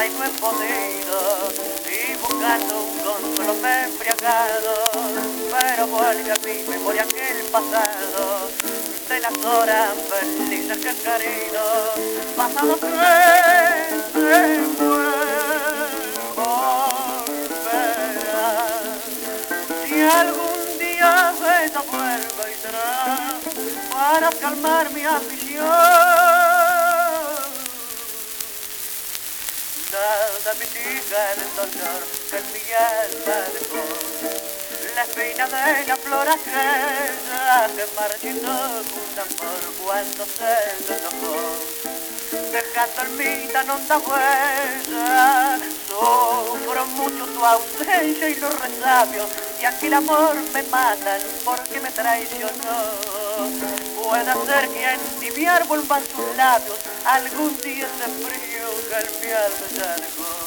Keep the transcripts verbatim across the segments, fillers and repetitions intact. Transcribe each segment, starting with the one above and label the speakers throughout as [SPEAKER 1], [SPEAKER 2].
[SPEAKER 1] y no he podido, y buscando un consuelo me he embriagado, pero vuelve a mi memoria aquel pasado, de las horas felices que he querido, pasado que se volverá. Si algún día ella vuelve y será para calmar mi afición, nada mitiga el dolor que en mi alma dejó, la espina de la flor aquella que marchitó un amor cuando se me enojó, dejando en mí tan honda huella. Sufro mucho tu ausencia y los resabios, y aquí el amor me matan porque me traicionó. Puede ser que en ti mi árbol van sus labios, algún día ese frío que en mi alma ya dejó.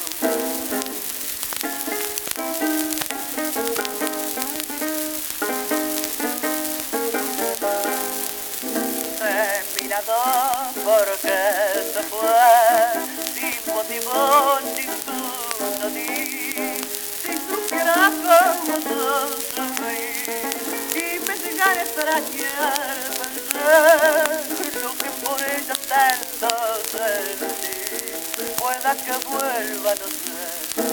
[SPEAKER 1] Porque se fue sin motivo ninguno, ni si supiera cómo yo sufrí y me llegara a extrañar, pensé lo que por ella tanto sentí, pueda que vuelva, no sé.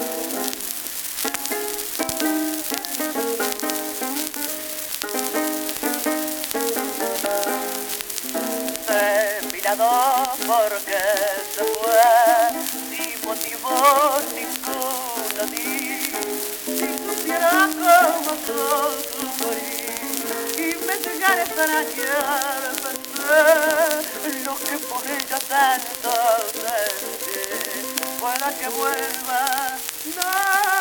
[SPEAKER 1] Porque se fue sin motivo ninguno, ni si supiera cómo yo sufrí y me llegara a extrañar, pensé lo que por ella tanto sentí, pueda que vuelva, no.